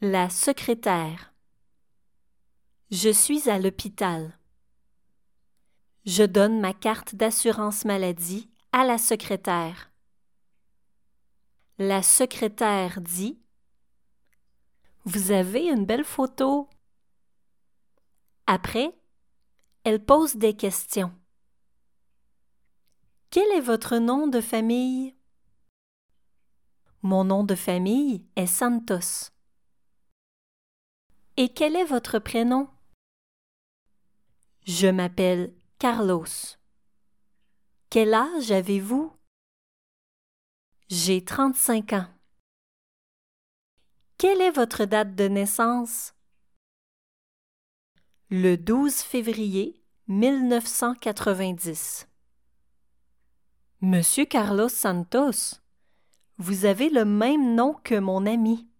La secrétaire. Je suis à l'hôpital. Je donne ma carte d'assurance maladie à la secrétaire. La secrétaire dit: Vous avez une belle photo. Après, elle pose des questions. Quel est votre nom de famille? Mon nom de famille est Santos. Et quel est votre prénom? Je m'appelle Carlos. Quel âge avez-vous? J'ai 35 ans. Quelle est votre date de naissance? Le 12 février 1990. Monsieur Carlos Santos, vous avez le même nom que mon ami.